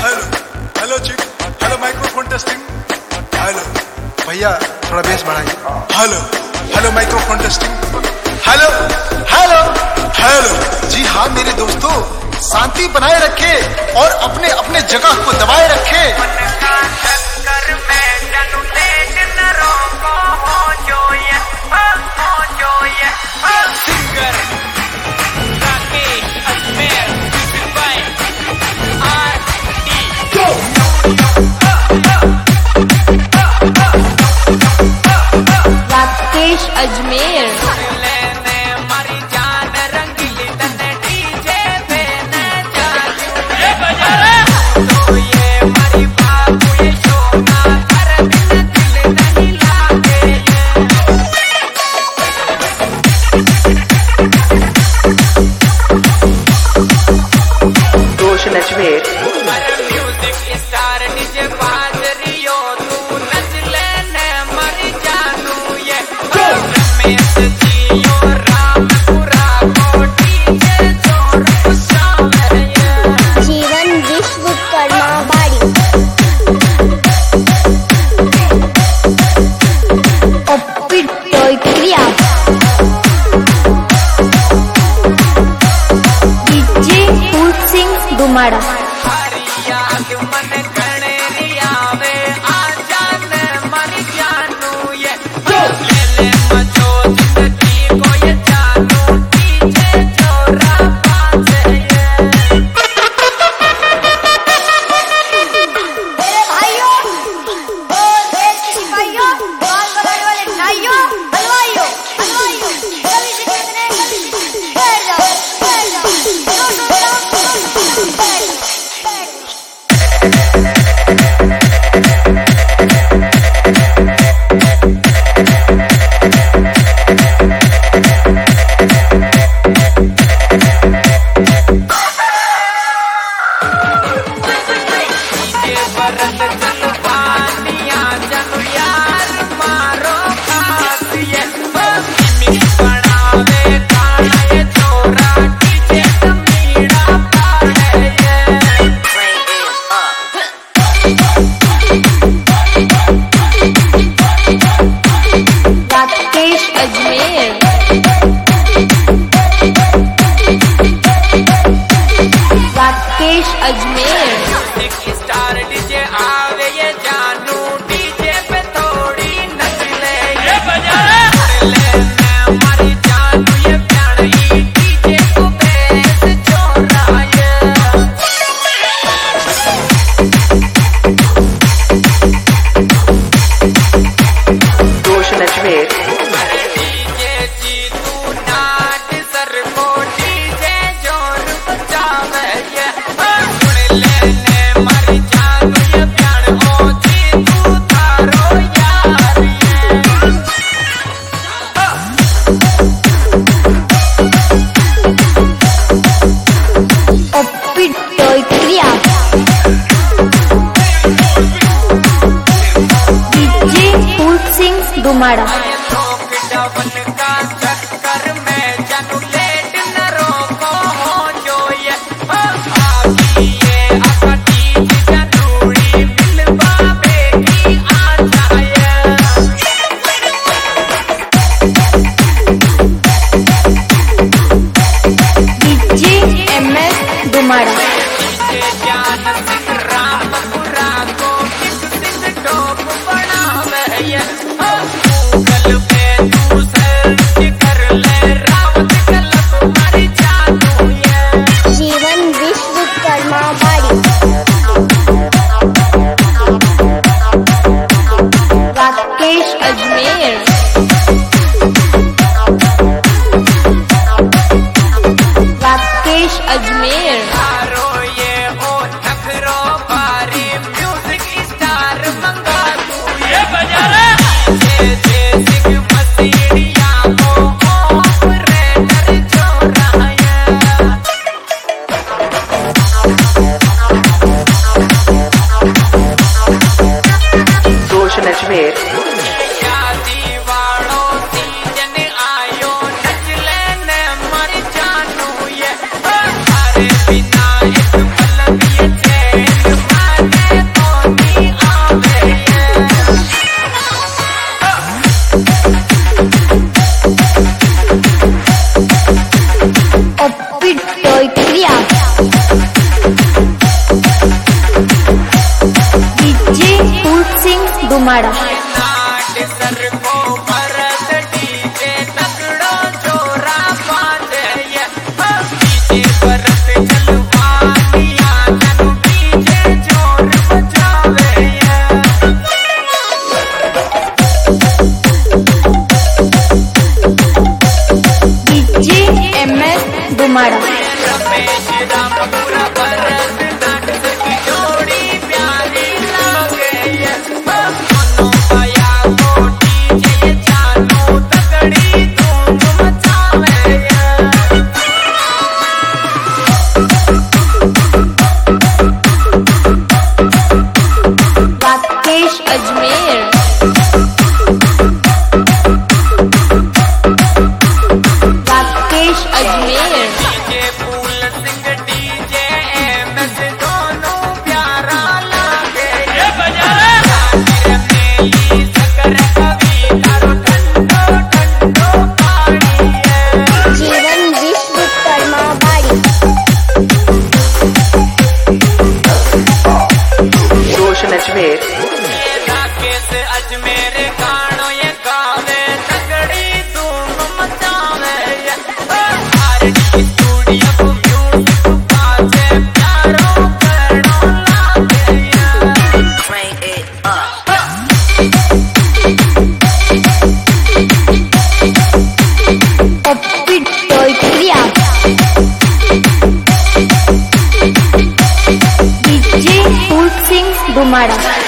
Hello hello check, hello microphone testing, hello भैया थोड़ा bass बढ़ाइए, hello hello microphone testing, hello hello hello. जी हाँ मेरे दोस्तों, शांति बनाए रखे और अपने अपने जगह को दबाए रखे। राकेश अजमेर। रोशन अजमेर। जीवन विश्वकर्मा बाड़ी। Kriya DJ Phool Singh Dumada. Rakesh Ajmer. Rakesh Ajmer. Star DJ आवे ये जानू डीजे पे थोड़ी नचले ये बजा ले हमारी जानू ये प्यारी डीजे को बेस चोराए। रोशन अजमेर। डीजे जी तू नाच सर को डीजे जोर बजावे ये सुन ले हमारी जानू ये प्यार ओ जी तू थारो यार क्रिया डीजे फूल सिंह दुमाड़ा। डबल का चक्कर में जानू लेट न रोको हो जो ये आगी ये आकाटी जानूड़ी मिलवा बेटी आ जाए। DJ MS दुमाड़ा। डीजे ज्ञान सिंह रामपुरा को किस सिंह टॉप बनावे ये गूगल पे तू सर्च कर ले रावत कलब मारी जानू ये। जीवन विश्वकर्मा बाड़ी। राकेश अजमेर। राकेश अजमेर। तारो ये ओ नखरो बारी म्यूजिक स्टार मंगा तू ये बजा रे। डुमाड़ा। नाट सर को भरत डीजे तगड़ो जोरा बाजे ये डीजे भरत चलवानिया जनु डीजे जोर बजावे ये डीजे MS डुमाड़ा। रमेश रामपुर भरत नाट की जोड़ी प्यारी लागे ये दोनों पाया को डीजे चालू तगड़ी धूम मचावे ये Rakesh Ajmer. Rakesh Ajmer. DJ Phool Singh DJ MS दोनों प्यारा लागे ये बजारे मेली सकर कवि तारो ठंडो ठंडो पानी है जीवन विश्वकर्मा बाड़ी। रोशन अजमेर, ये राकेश अजमेर गानो ये गावे तगड़ी धूम मचावे ये आरडी स्टूडियो म्यूजिक बाजे प्यारो करो लागे ये Crank it up पप्पी टोइक्रिया। डीजे फूल सिंह डुमाड़ा।